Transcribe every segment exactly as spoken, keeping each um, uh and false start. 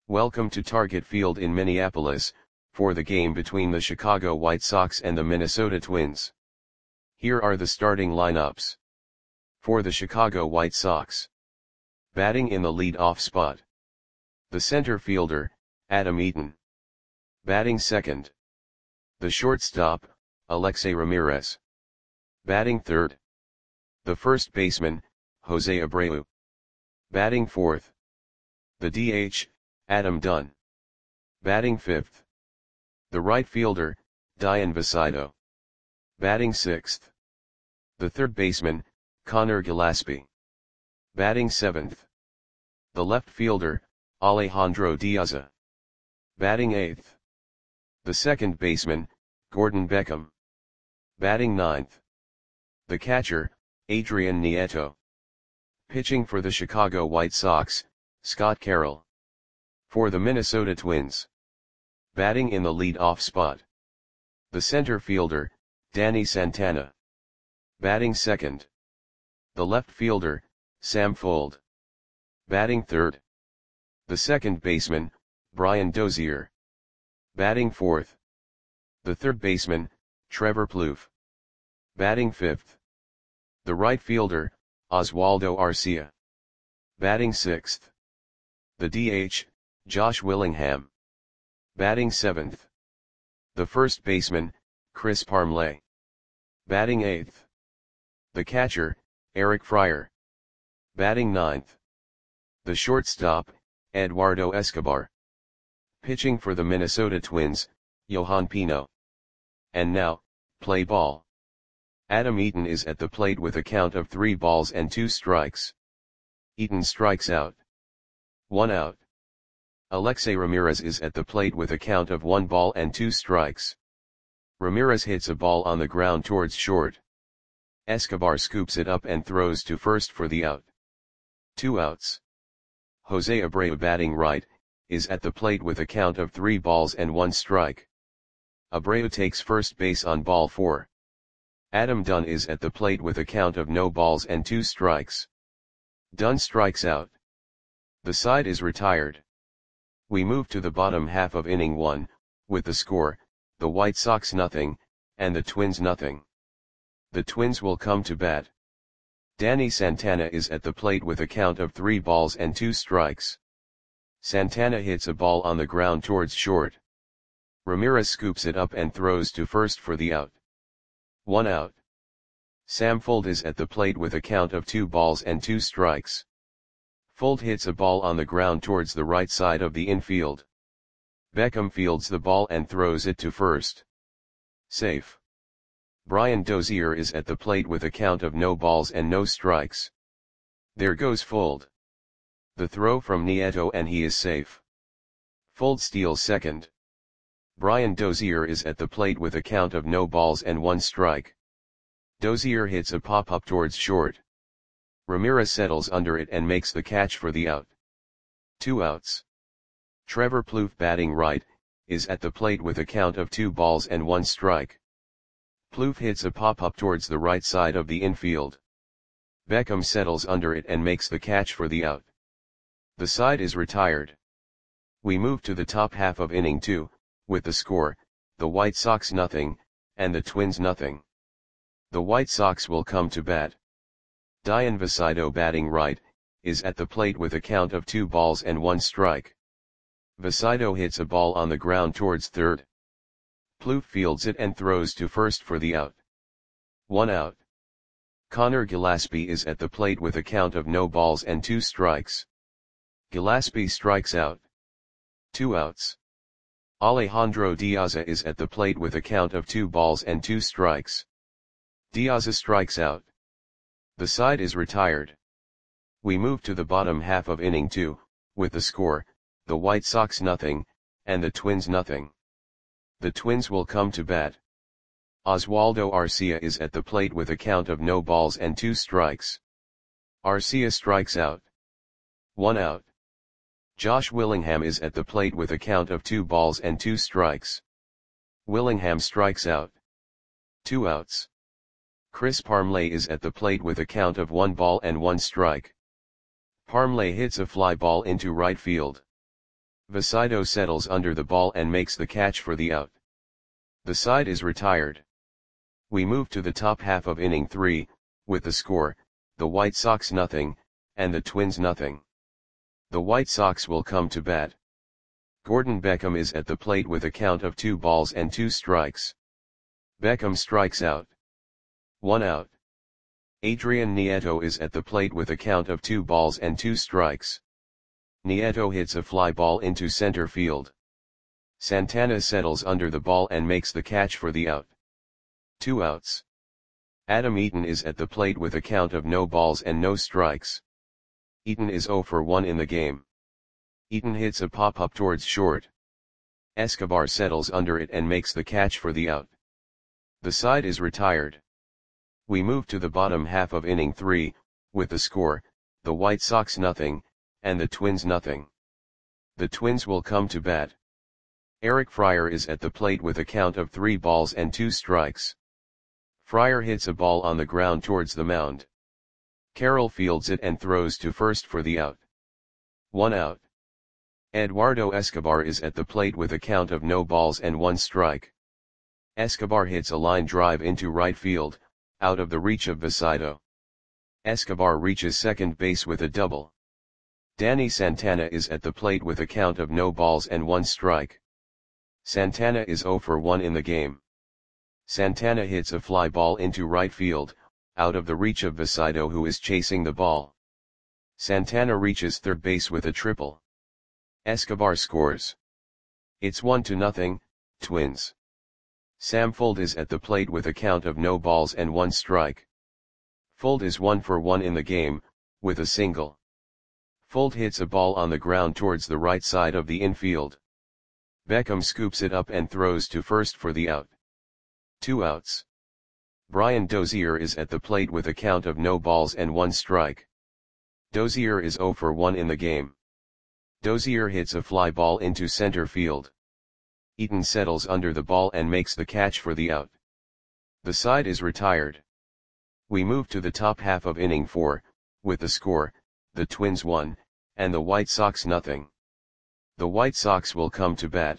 Welcome to Target Field in Minneapolis, for the game between the Chicago White Sox and the Minnesota Twins. Here are the starting lineups. For the Chicago White Sox. Batting in the lead-off spot. The center fielder, Adam Eaton. Batting second. The shortstop, Alexei Ramirez. Batting third. The first baseman, Jose Abreu. Batting fourth. The D H, Adam Dunn. Batting fifth. The right fielder, Dian Visito. Batting sixth. The third baseman, Connor Gillaspie. Batting seventh. The left fielder, Alejandro Diaz. Batting eighth. The second baseman, Gordon Beckham. Batting ninth. The catcher, Adrian Nieto. Pitching for the Chicago White Sox, Scott Carroll. For the Minnesota Twins. Batting in the lead-off spot. The center fielder, Danny Santana. Batting second. The left fielder, Sam Fuld. Batting third. The second baseman, Brian Dozier. Batting fourth. The third baseman, Trevor Plouffe. Batting fifth. The right fielder, Oswaldo Arcia. Batting sixth. The D H, Josh Willingham. Batting seventh. The first baseman, Chris Parmelee. Batting eighth. The catcher, Eric Fryer. Batting ninth. The shortstop, Eduardo Escobar. Pitching for the Minnesota Twins, Johan Pino. And now, play ball. Adam Eaton is at the plate with a count of three balls and two strikes. Eaton strikes out. One out. Alexei Ramirez is at the plate with a count of one ball and two strikes. Ramirez hits a ball on the ground towards short. Escobar scoops it up and throws to first for the out. Two outs. Jose Abreu, batting right, is at the plate with a count of three balls and one strike. Abreu takes first base on ball four. Adam Dunn is at the plate with a count of no balls and two strikes. Dunn strikes out. The side is retired. We move to the bottom half of inning one, with the score, the White Sox nothing, and the Twins nothing. The Twins will come to bat. Danny Santana is at the plate with a count of three balls and two strikes. Santana hits a ball on the ground towards short. Ramirez scoops it up and throws to first for the out. One out. Sam Fuld is at the plate with a count of two balls and two strikes. Fuld hits a ball on the ground towards the right side of the infield. Beckham fields the ball and throws it to first. Safe. Brian Dozier is at the plate with a count of no balls and no strikes. There goes Fuld. The throw from Nieto and he is safe. Fuld steals second. Brian Dozier is at the plate with a count of no balls and one strike. Dozier hits a pop-up towards short. Ramirez settles under it and makes the catch for the out. Two outs. Trevor Plouffe, batting right, is at the plate with a count of two balls and one strike. Plouffe hits a pop-up towards the right side of the infield. Beckham settles under it and makes the catch for the out. The side is retired. We move to the top half of inning two, with the score, the White Sox nothing, and the Twins nothing. The White Sox will come to bat. Dian Visito, batting right, is at the plate with a count of two balls and one strike. Visito hits a ball on the ground towards third. Plouffe fields it and throws to first for the out. One out. Connor Gillaspie is at the plate with a count of no balls and two strikes. Gillaspie strikes out. Two outs. Alejandro Diaz is at the plate with a count of two balls and two strikes. Diaz strikes out. The side is retired. We move to the bottom half of inning two, with the score, the White Sox nothing, and the Twins nothing. The Twins will come to bat. Oswaldo Arcia is at the plate with a count of no balls and two strikes. Arcia strikes out. One out. Josh Willingham is at the plate with a count of two balls and two strikes. Willingham strikes out. Two outs. Chris Parmelee is at the plate with a count of one ball and one strike. Parmelee hits a fly ball into right field. Vasido settles under the ball and makes the catch for the out. The side is retired. We move to the top half of inning three, with the score, the White Sox nothing, and the Twins nothing. The White Sox will come to bat. Gordon Beckham is at the plate with a count of two balls and two strikes. Beckham strikes out. One out. Adrian Nieto is at the plate with a count of two balls and two strikes. Nieto hits a fly ball into center field. Santana settles under the ball and makes the catch for the out. Two outs. Adam Eaton is at the plate with a count of no balls and no strikes. Eaton is zero for one in the game. Eaton hits a pop-up towards short. Escobar settles under it and makes the catch for the out. The side is retired. We move to the bottom half of inning three, with the score, the White Sox nothing, and the Twins nothing. The Twins will come to bat. Eric Fryer is at the plate with a count of three balls and two strikes. Fryer hits a ball on the ground towards the mound. Carroll fields it and throws to first for the out. One out. Eduardo Escobar is at the plate with a count of no balls and one strike. Escobar hits a line drive into right field, out of the reach of Vasido. Escobar reaches second base with a double. Danny Santana is at the plate with a count of no balls and one strike. Santana is zero for one in the game. Santana hits a fly ball into right field, out of the reach of Vasido, who is chasing the ball. Santana reaches third base with a triple. Escobar scores. It's one to nothing, Twins. Sam Fuld is at the plate with a count of no balls and one strike. Fuld is one for one in the game, with a single. Fuld hits a ball on the ground towards the right side of the infield. Beckham scoops it up and throws to first for the out. Two outs. Brian Dozier is at the plate with a count of no balls and one strike. Dozier is zero for one in the game. Dozier hits a fly ball into center field. Eaton settles under the ball and makes the catch for the out. The side is retired. We move to the top half of inning four, with the score, the Twins one, and the White Sox nothing. The White Sox will come to bat.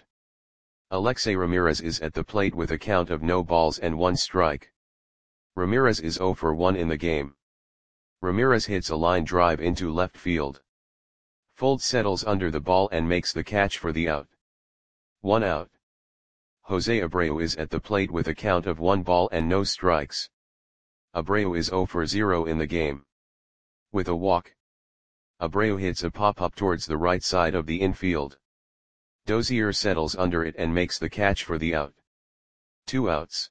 Alexei Ramirez is at the plate with a count of no balls and one strike. Ramirez is zero for one in the game. Ramirez hits a line drive into left field. Fuld settles under the ball and makes the catch for the out. One out. Jose Abreu is at the plate with a count of one ball and no strikes. Abreu is zero for zero in the game. With a walk, Abreu hits a pop-up towards the right side of the infield. Dozier settles under it and makes the catch for the out. Two outs.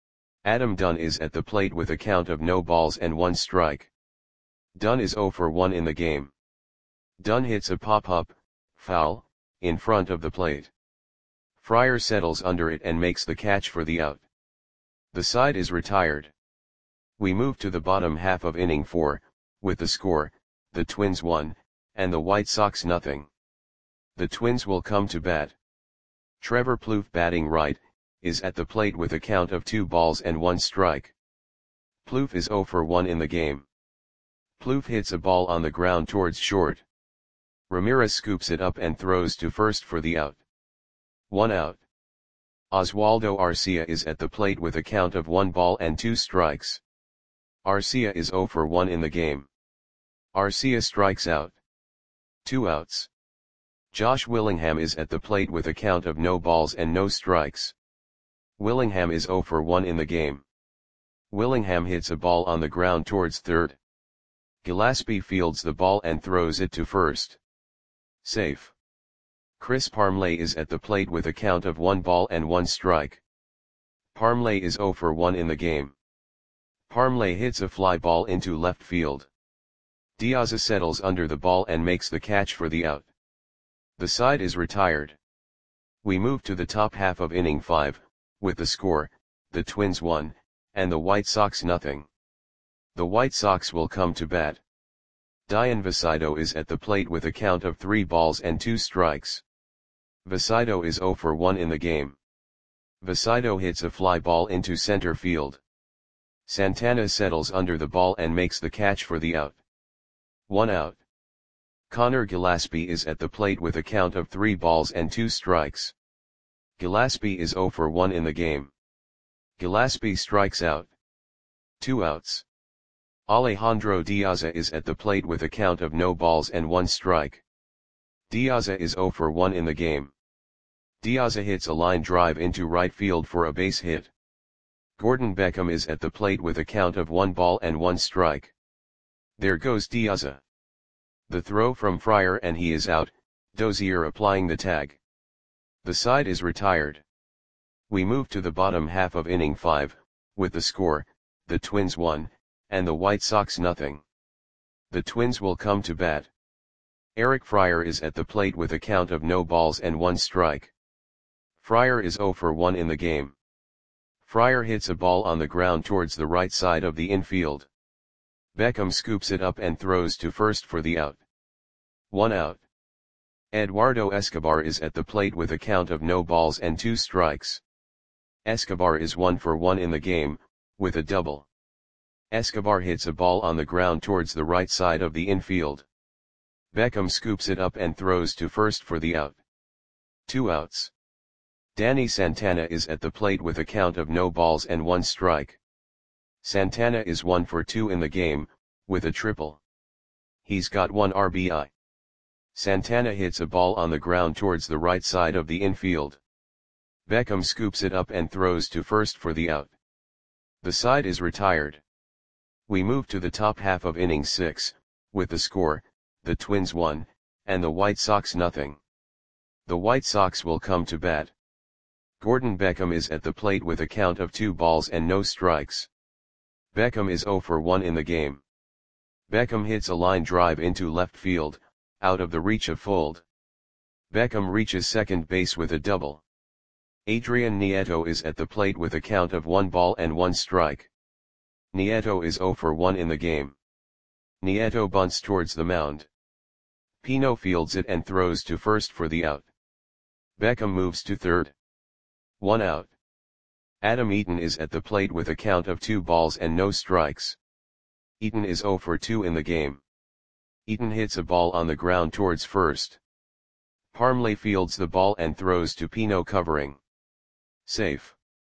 Adam Dunn is at the plate with a count of no balls and one strike. Dunn is zero for one in the game. Dunn hits a pop-up, foul, in front of the plate. Fryer settles under it and makes the catch for the out. The side is retired. We move to the bottom half of inning four, with the score, the Twins one, and the White Sox nothing. The Twins will come to bat. Trevor Plouffe, batting right, is at the plate with a count of two balls and one strike. Plouffe is zero for one in the game. Plouffe hits a ball on the ground towards short. Ramirez scoops it up and throws to first for the out. One out. Oswaldo Arcia is at the plate with a count of one ball and two strikes. Arcia is zero for one in the game. Arcia strikes out. Two outs. Josh Willingham is at the plate with a count of no balls and no strikes. Willingham is zero for one in the game. Willingham hits a ball on the ground towards third. Gillespie fields the ball and throws it to first. Safe. Chris Parmelee is at the plate with a count of one ball and one strike. Parmelee is zero for one in the game. Parmelee hits a fly ball into left field. Diaz settles under the ball and makes the catch for the out. The side is retired. We move to the top half of inning five, with the score, the Twins one, and the White Sox nothing. The White Sox will come to bat. Dian Vasido is at the plate with a count of three balls and two strikes. Vasido is zero for one in the game. Vasido hits a fly ball into center field. Santana settles under the ball and makes the catch for the out. One out. Connor Gillaspie is at the plate with a count of three balls and two strikes. Gillaspie is zero for one in the game. Gillaspie strikes out. Two outs. Alejandro Diaza is at the plate with a count of no balls and one strike. Diaza is zero for one in the game. Diaza hits a line drive into right field for a base hit. Gordon Beckham is at the plate with a count of one ball and one strike. There goes Diaza. The throw from Fryer and he is out, Dozier applying the tag. The side is retired. We move to the bottom half of inning five, with the score, the Twins one, and the White Sox nothing. The Twins will come to bat. Eric Fryer is at the plate with a count of no balls and one strike. Fryer is zero for one in the game. Fryer hits a ball on the ground towards the right side of the infield. Beckham scoops it up and throws to first for the out. One out. Eduardo Escobar is at the plate with a count of no balls and two strikes. Escobar is one for one in the game, with a double. Escobar hits a ball on the ground towards the right side of the infield. Beckham scoops it up and throws to first for the out. Two outs. Danny Santana is at the plate with a count of no balls and one strike. Santana is one for two in the game, with a triple. He's got one R B I. Santana hits a ball on the ground towards the right side of the infield. Beckham scoops it up and throws to first for the out. The side is retired. We move to the top half of inning six, with the score, the Twins one, and the White Sox nothing. The White Sox will come to bat. Gordon Beckham is at the plate with a count of two balls and no strikes. Beckham is zero for one in the game. Beckham hits a line drive into left field, out of the reach of Fuld. Beckham reaches second base with a double. Adrian Nieto is at the plate with a count of one ball and one strike. Nieto is zero for one in the game. Nieto bunts towards the mound. Pino fields it and throws to first for the out. Beckham moves to third. One out. Adam Eaton is at the plate with a count of two balls and no strikes. Eaton is zero for two in the game. Eaton hits a ball on the ground towards first. Parmley fields the ball and throws to Pino covering. Safe.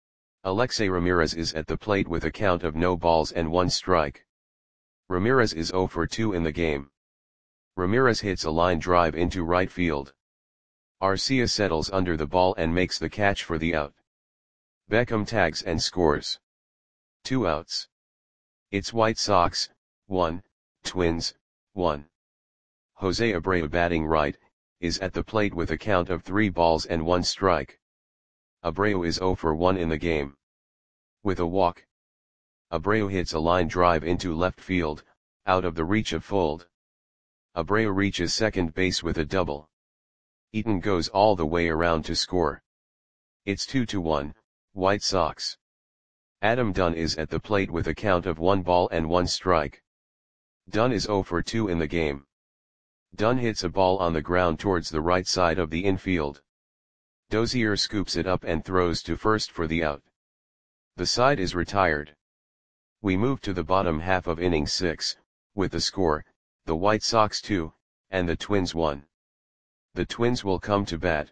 Alexei Ramirez is at the plate with a count of no balls and one strike. Ramirez is zero for two in the game. Ramirez hits a line drive into right field. Arcia settles under the ball and makes the catch for the out. Beckham tags and scores. Two outs. It's White Sox, one, Twins, one. Jose Abreu batting right, is at the plate with a count of three balls and one strike. Abreu is zero for one in the game. With a walk. Abreu hits a line drive into left field, out of the reach of Fuld. Abreu reaches second base with a double. Eaton goes all the way around to score. It's two to one, White Sox. Adam Dunn is at the plate with a count of one ball and one strike. Dunn is zero for two in the game. Dunn hits a ball on the ground towards the right side of the infield. Dozier scoops it up and throws to first for the out. The side is retired. We move to the bottom half of inning six, with the score, the White Sox two, and the Twins one. The Twins will come to bat.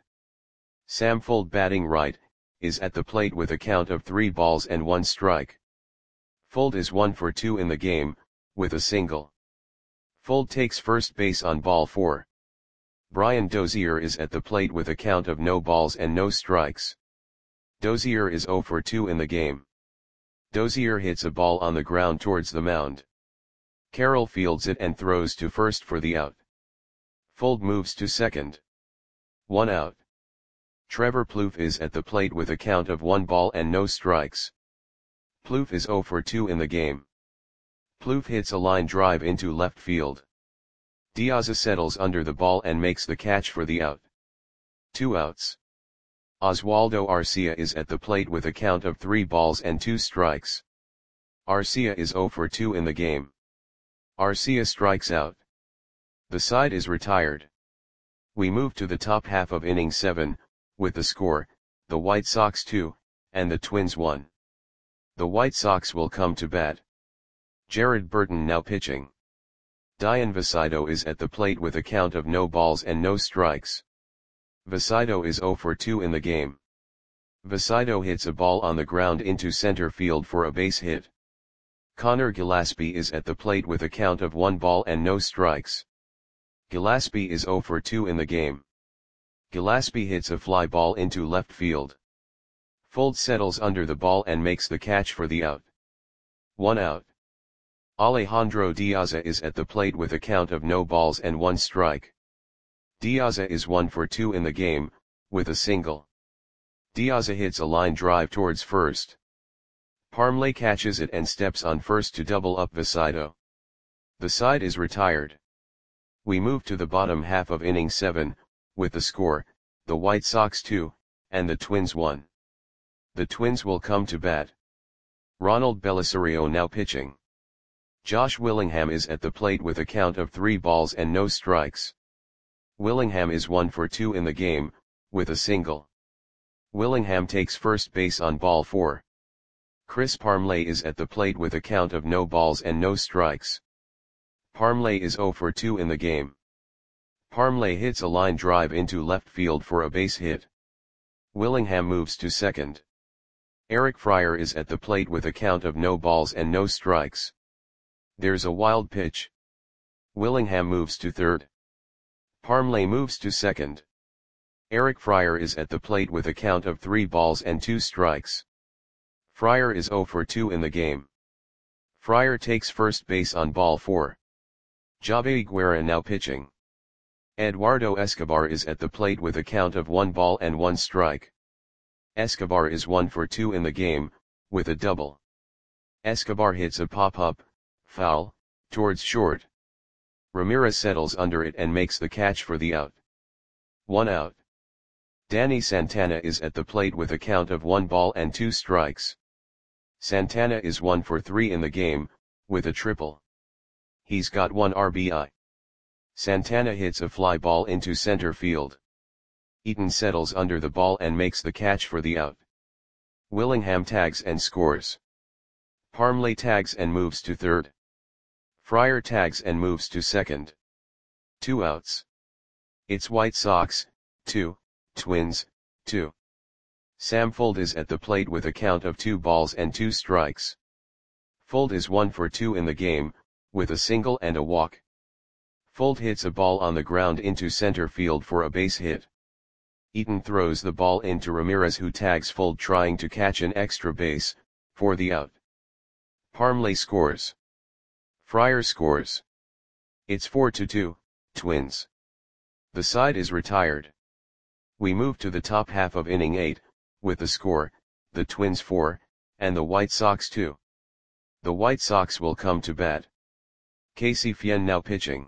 Sam Fuld batting right, is at the plate with a count of three balls and one strike. Fuld is one for two in the game, with a single. Fuld takes first base on ball four. Brian Dozier is at the plate with a count of no balls and no strikes. Dozier is zero for two in the game. Dozier hits a ball on the ground towards the mound. Carroll fields it and throws to first for the out. Fuld moves to second. One out. Trevor Plouffe is at the plate with a count of one ball and no strikes. Plouffe is zero for two in the game. Plouffe hits a line drive into left field. Diaz settles under the ball and makes the catch for the out. Two outs. Oswaldo Arcia is at the plate with a count of three balls and two strikes. Arcia is zero for two in the game. Arcia strikes out. The side is retired. We move to the top half of inning seven, with the score, the White Sox two, and the Twins one. The White Sox will come to bat. Jared Burton now pitching. Dian Vasido is at the plate with a count of no balls and no strikes. Vasido is zero for two in the game. Vasido hits a ball on the ground into center field for a base hit. Connor Gillespie is at the plate with a count of one ball and no strikes. Gillespie is zero for two in the game. Gillespie hits a fly ball into left field. Fuld settles under the ball and makes the catch for the out. One out. Alejandro Diaza is at the plate with a count of no balls and one strike. Diaza is one for two in the game, with a single. Diaza hits a line drive towards first. Parmley catches it and steps on first to double up Vasido. The side is retired. We move to the bottom half of inning seven, with the score, the White Sox two, and the Twins one. The Twins will come to bat. Ronald Belisario now pitching. Josh Willingham is at the plate with a count of three balls and no strikes. Willingham is one for two in the game, with a single. Willingham takes first base on ball four. Chris Parmley is at the plate with a count of no balls and no strikes. Parmley is zero for two in the game. Parmley hits a line drive into left field for a base hit. Willingham moves to second. Eric Fryer is at the plate with a count of no balls and no strikes. There's a wild pitch. Willingham moves to third. Parmley moves to second. Eric Fryer is at the plate with a count of three balls and two strikes. Fryer is zero for two in the game. Fryer takes first base on ball four. Javi Guerra now pitching. Eduardo Escobar is at the plate with a count of one ball and one strike. Escobar is one for two in the game, with a double. Escobar hits a pop-up, foul, towards short. Ramirez settles under it and makes the catch for the out. One out. Danny Santana is at the plate with a count of one ball and two strikes. Santana is one for three in the game, with a triple. He's got one R B I. Santana hits a fly ball into center field. Eaton settles under the ball and makes the catch for the out. Willingham tags and scores. Parmley tags and moves to third. Fryer tags and moves to second. Two outs. It's White Sox, two, Twins, two. Sam Fuld is at the plate with a count of two balls and two strikes. Fuld is one for two in the game, with a single and a walk. Fuld hits a ball on the ground into center field for a base hit. Eaton throws the ball into Ramirez, who tags Fuld trying to catch an extra base, for the out. Parmley scores. Fryer scores. It's four to two, Twins. The side is retired. We move to the top half of inning eight, with the score, the Twins four, and the White Sox two. The White Sox will come to bat. Casey Fien now pitching.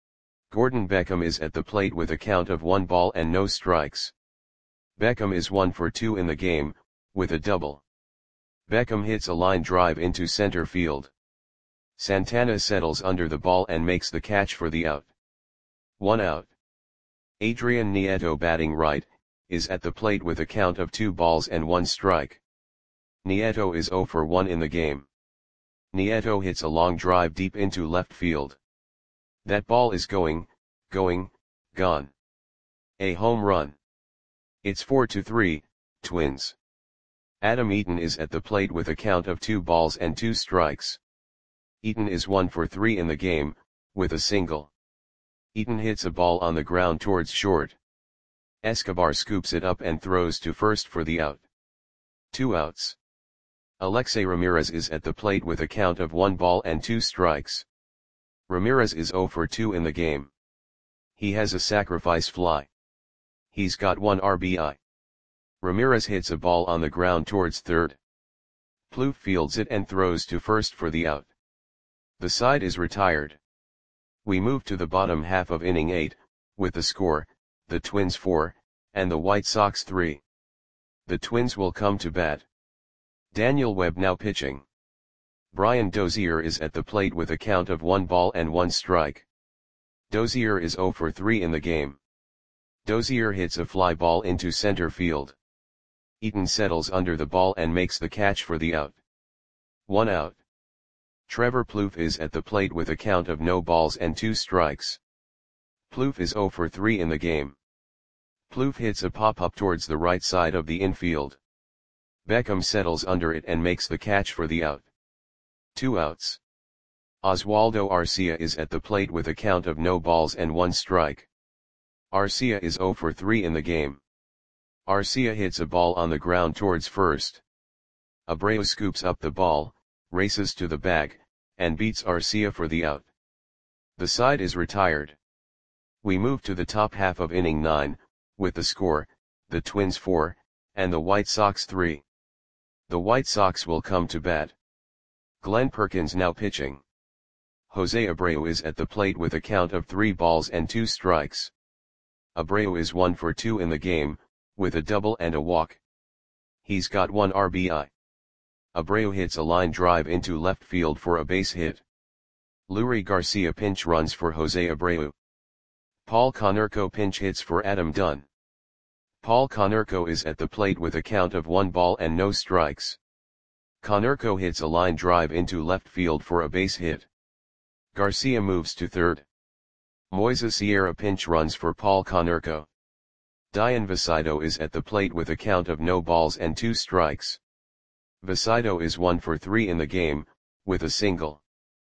Gordon Beckham is at the plate with a count of one ball and no strikes. Beckham is one for two in the game, with a double. Beckham hits a line drive into center field. Santana settles under the ball and makes the catch for the out. One out. Adrian Nieto, batting right, is at the plate with a count of two balls and one strike. Nieto is zero for one in the game. Nieto hits a long drive deep into left field. That ball is going, going, gone. A home run. It's four to three, Twins. Adam Eaton is at the plate with a count of two balls and two strikes. Eaton is one for three in the game, with a single. Eaton hits a ball on the ground towards short. Escobar scoops it up and throws to first for the out. Two outs. Alexei Ramirez is at the plate with a count of one ball and two strikes. Ramirez is zero for two in the game. He has a sacrifice fly. He's got one R B I. Ramirez hits a ball on the ground towards third. Plouffe fields it and throws to first for the out. The side is retired. We move to the bottom half of inning eight, with the score, the Twins four, and the White Sox three. The Twins will come to bat. Daniel Webb now pitching. Brian Dozier is at the plate with a count of one ball and one strike. Dozier is zero for three in the game. Dozier hits a fly ball into center field. Eaton settles under the ball and makes the catch for the out. One out. Trevor Plouffe is at the plate with a count of no balls and two strikes. Plouffe is zero for three in the game. Plouffe hits a pop-up towards the right side of the infield. Beckham settles under it and makes the catch for the out. Two outs. Oswaldo Arcia is at the plate with a count of no balls and one strike. Arcia is zero for three in the game. Arcia hits a ball on the ground towards first. Abreu scoops up the ball, races to the bag, and beats Arcia for the out. The side is retired. We move to the top half of inning nine, with the score, the Twins four, and the White Sox three. The White Sox will come to bat. Glenn Perkins now pitching. Jose Abreu is at the plate with a count of three balls and two strikes. Abreu is one for two in the game, with a double and a walk. He's got one R B I. Abreu hits a line drive into left field for a base hit. Leury Garcia pinch runs for Jose Abreu. Paul Konerko pinch hits for Adam Dunn. Paul Konerko is at the plate with a count of one ball and no strikes. Konerko hits a line drive into left field for a base hit. Garcia moves to third. Moises Sierra pinch runs for Paul Konerko. Dian Vasido is at the plate with a count of no balls and two strikes. Vasido is one for three in the game, with a single.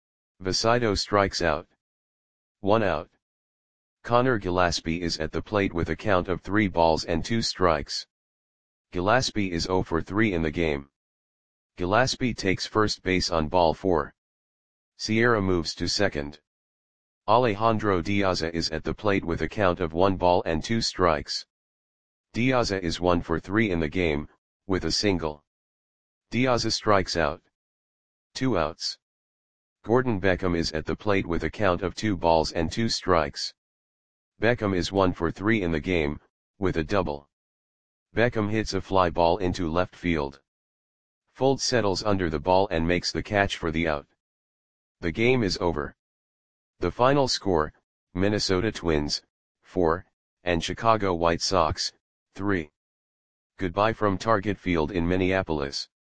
Vasido strikes out. One out. Connor Gillaspie is at the plate with a count of three balls and two strikes. Gillaspie is zero for three in the game. Gillaspie takes first base on ball four. Sierra moves to second. Alejandro Diaza is at the plate with a count of one ball and two strikes. Diaza is one for three in the game, with a single. Diaza strikes out. Two outs. Gordon Beckham is at the plate with a count of two balls and two strikes. Beckham is one for three in the game, with a double. Beckham hits a fly ball into left field. Fold settles under the ball and makes the catch for the out. The game is over. The final score, Minnesota Twins, four, and Chicago White Sox, three. Goodbye from Target Field in Minneapolis.